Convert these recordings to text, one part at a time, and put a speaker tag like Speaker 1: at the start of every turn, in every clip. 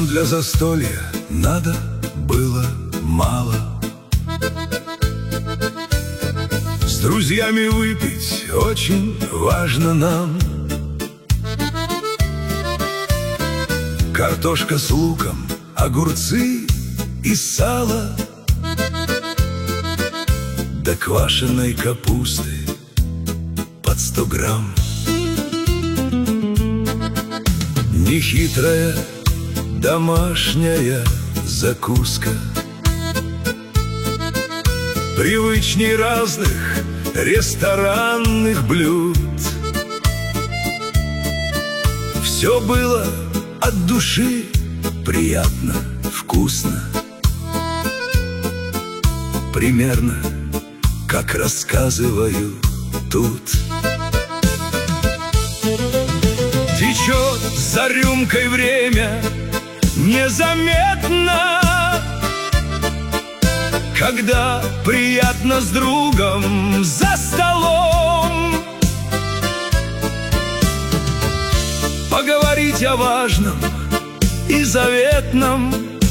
Speaker 1: Нам для застолья надо было мало. С друзьями выпить очень важно нам. Картошка с луком, огурцы и сало, да квашеной капусты под 100 грамм. Нехитрая домашняя закуска, привычней разных ресторанных блюд. Все было от души приятно, вкусно, примерно как рассказываю тут. Течет за рюмкой время незаметно, когда приятно с другом за столом поговорить о важном и заветном,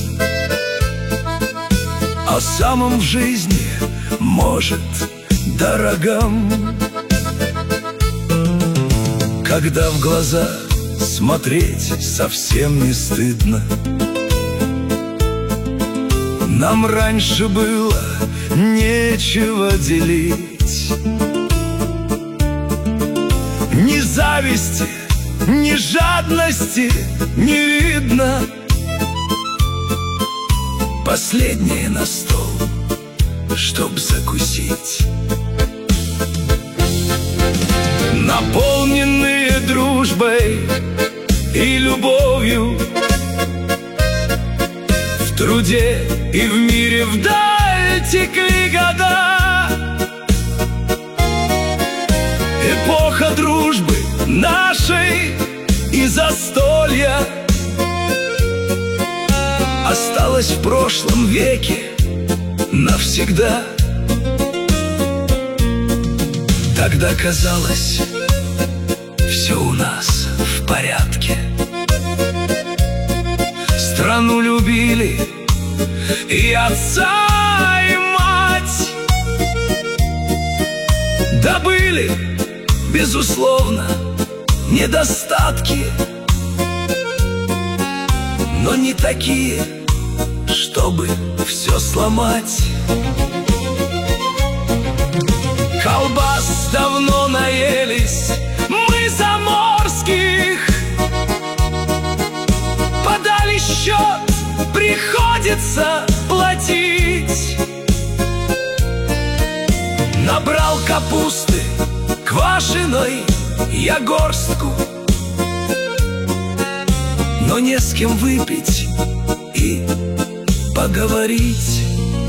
Speaker 1: о самом в жизни, может, дорогом. Когда в глаза смотреть совсем не стыдно. Нам раньше было нечего делить. Ни зависти, ни жадности не видно. Последнее на стол, чтоб закусить. Наполненные дружбой и любовью, в труде и в мире вдаль текли года. Эпоха дружбы нашей и застолья осталась в прошлом веке навсегда. Тогда казалось, все у нас в порядке. Страну любили и отца, и мать. Да были, безусловно, недостатки, но не такие, чтобы все сломать. Колбас давно наелись мы заморских, подали счет, приходится платить. Набрал капусты квашеной я горстку, но не с кем выпить и поговорить.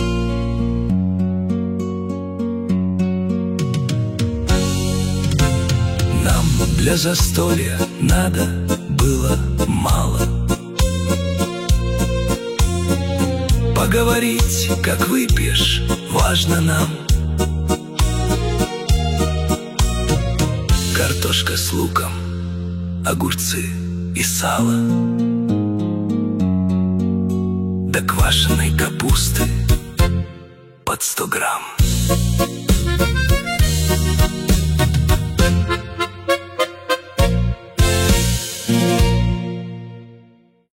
Speaker 1: Нам для застолья надо было мало. Поговорить, как выпьешь, важно нам. Картошка с луком, огурцы и сало, да квашеной капусты